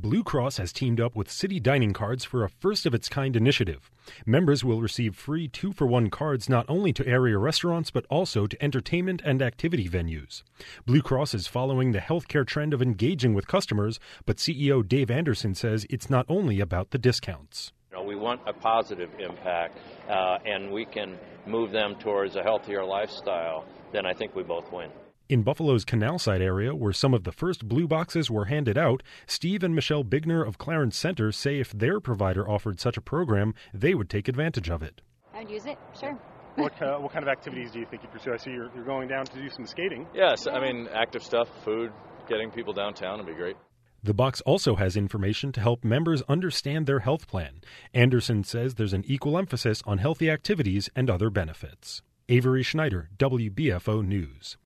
Blue Cross has teamed up with City Dining Cards for a first-of-its-kind initiative. Members will receive free 2-for-1 cards not only to area restaurants but also to entertainment and activity venues. Blue Cross is following the healthcare trend of engaging with customers, but CEO Dave Anderson says it's not only about the discounts. We want a positive impact, and we can move them towards a healthier lifestyle. Then I think we both win. In Buffalo's Canalside area, where some of the first blue boxes were handed out, Steve and Michelle Bigner of Clarence Center say if their provider offered such a program, they would take advantage of it. I'd use it, sure. What kind of activities do you think you pursue? I see you're going down to do some skating. Yes, I mean, active stuff, food, getting people downtown would be great. The box also has information to help members understand their health plan. Anderson says there's an equal emphasis on healthy activities and other benefits. Avery Schneider, WBFO News.